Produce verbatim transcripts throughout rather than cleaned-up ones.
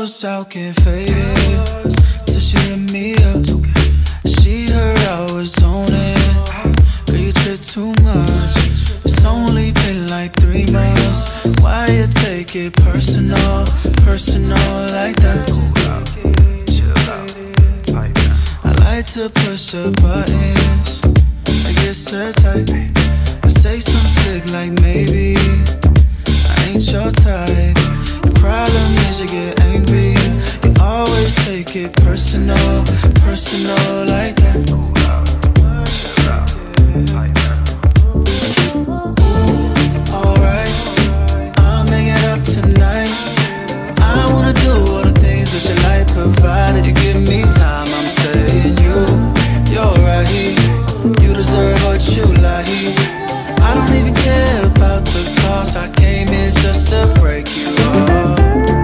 was out getting faded till she hit me up. She heard I was on it. Girl, you trip too much. It's only been like three months. Why you take it personal, personal like that? I like to push the buttons. I get so tight. I say some slick like maybe I ain't your type. The problem is you get angry. You always take it personal, personal like that. Alright, I'll make it up tonight. I wanna do all the things that you like, provided you give me time. I'm saying you, you're right. You deserve what you like. I don't even care about the cost. I came here just to break you off.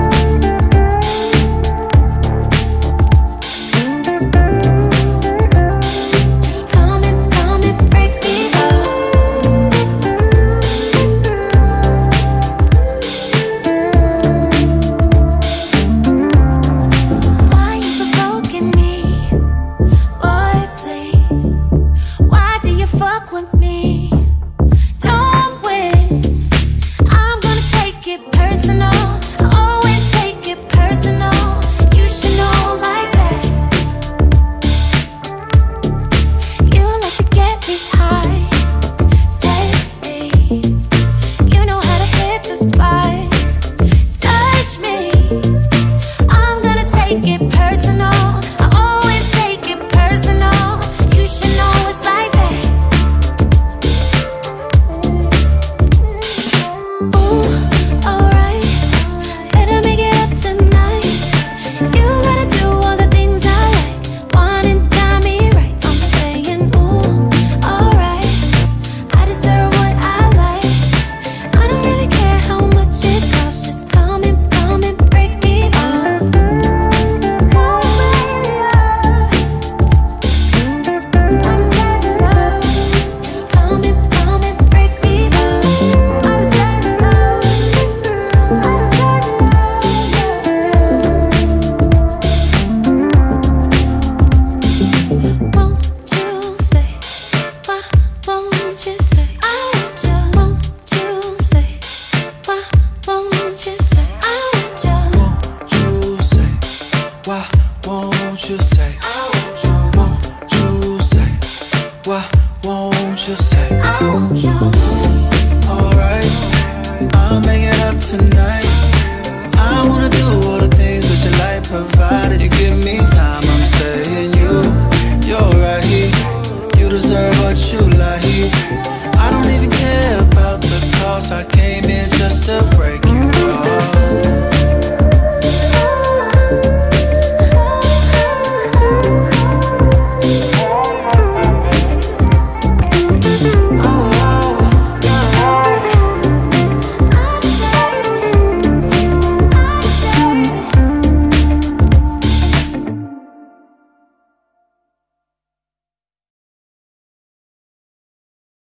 Why won't you say, won't you say, why won't you say, I want you.